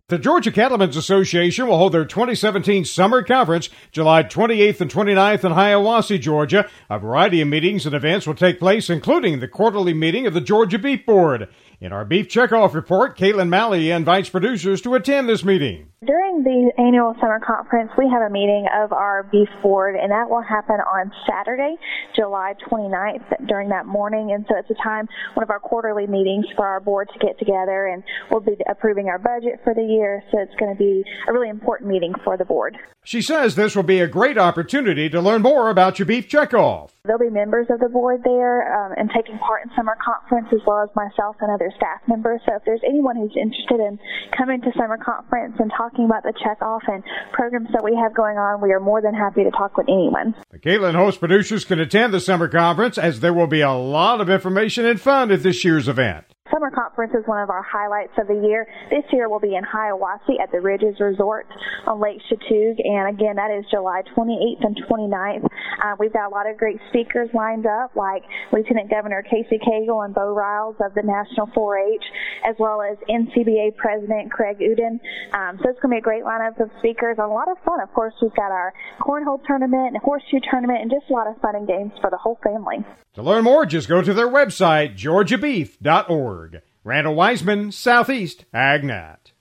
The Georgia Cattlemen's Association will hold their 2017 Summer Conference July 28th and 29th in Hiawassee, Georgia. A variety of meetings and events will take place, including the quarterly meeting of the Georgia Beef Board. In our Beef Checkoff report, Caitlin Malley invites producers to attend this meeting. During the annual summer conference, we have a meeting of our beef board, and that will happen on Saturday, July 29th, during that morning. And so it's a time, one of our quarterly meetings for our board to get together, and we'll be approving our budget for the year. So it's going to be a really important meeting for the board. She says this will be a great opportunity to learn more about your Beef Checkoff. There'll be members of the board there and taking part in summer conference, as well as myself and other staff members. So if there's anyone who's interested in coming to summer conference and talking about the checkoff and programs that we have going on, we are more than happy to talk with anyone. The Caitlin host producers can attend the summer conference, as there will be a lot of information and fun at this year's event. Summer conference is one of our highlights of the year. This year we'll be in Hiawassee at the Ridges Resort on Lake Chatuge, and again, that is July 28th and 29th. We've got a lot of great speakers lined up, like Lieutenant Governor Casey Cagle and Bo Riles of the National 4-H, as well as NCBA President Craig Uden. So it's going to be a great lineup of speakers and a lot of fun. Of course, we've got our cornhole tournament and a horseshoe tournament and just a lot of fun and games for the whole family. To learn more, just go to their website, georgiabeef.org. Randall Wiseman, Southeast AgNet.